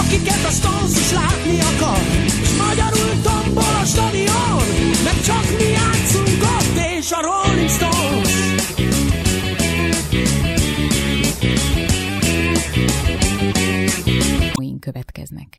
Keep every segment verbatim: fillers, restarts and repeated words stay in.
akiket a Stones is látni akar. És magyarul tombol a stadion, meg csak mi játszunk ott és a Rolling Stones. Következnek.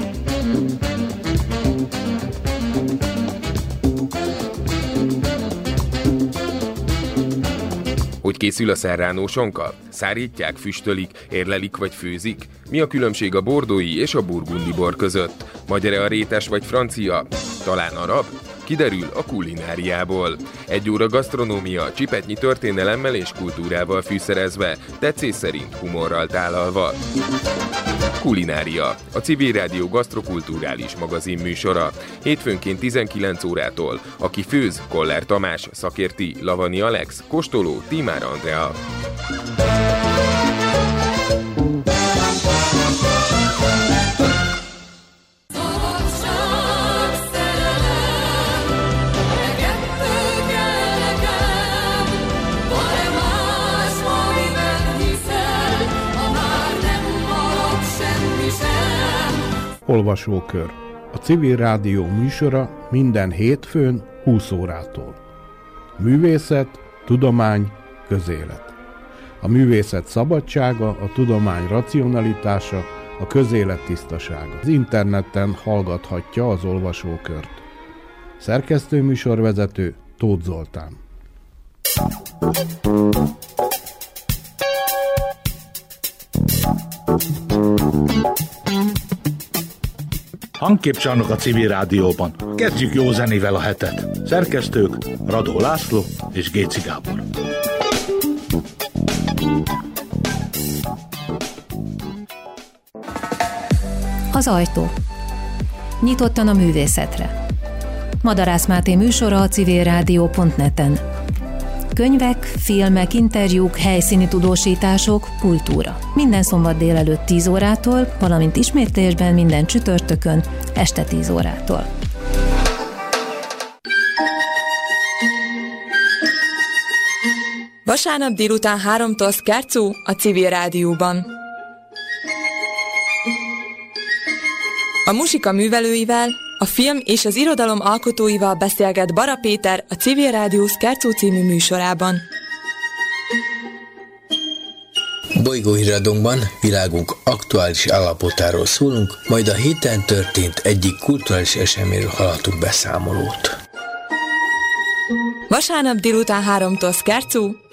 Hogy készül a serrano sonka? Szárítják, füstölik, érlelik vagy főzik? Mi a különbség a bordói és a burgundi bor között? Magyar-e a rétes vagy francia? Talán arab? Kiderül a kulináriából. Egy óra gasztronómia, csipetnyi történelemmel és kultúrával fűszerezve, tetszés szerint humorral tálalva. Kulinária, a Civil Rádió gasztrokulturális magazin műsora. Hétfőnként tizenkilenc órától. Aki főz, Koller Tamás, szakérti, Lavani Alex, kóstoló, Tímár Andrea. Olvasókör. A Civil Rádió műsora minden hétfőn húsz órától. Művészet, tudomány, közélet. A művészet szabadsága, a tudomány racionalitása, a közélet tisztasága. Az interneten hallgathatja az olvasókört. Szerkesztő műsorvezető Tóth Zoltán. Hangképcsarnok a Civil Rádióban. Kezdjük jó zenével a hetet. Szerkesztők Radó László és Géci Gábor. Az ajtó. Nyitottan a művészetre. Madarász Máté műsora a civilrádió pont net-en. Könyvek, filmek, interjúk, helyszíni tudósítások, kultúra. Minden szombat délelőtt tíz órától, valamint ismétlésben minden csütörtökön este tíz órától. Vasárnap délután háromtól Szkárcú a Civil Rádióban. A muzsika művelőivel, a film és az irodalom alkotóival beszélget Bara Péter a Civil Rádió Szkárcú című műsorában. Bolygóhíradónkban világunk aktuális állapotáról szólunk, majd a héten történt egyik kulturális eseményről hallhatunk beszámolót. Vasárnap délután háromtól Szkárcú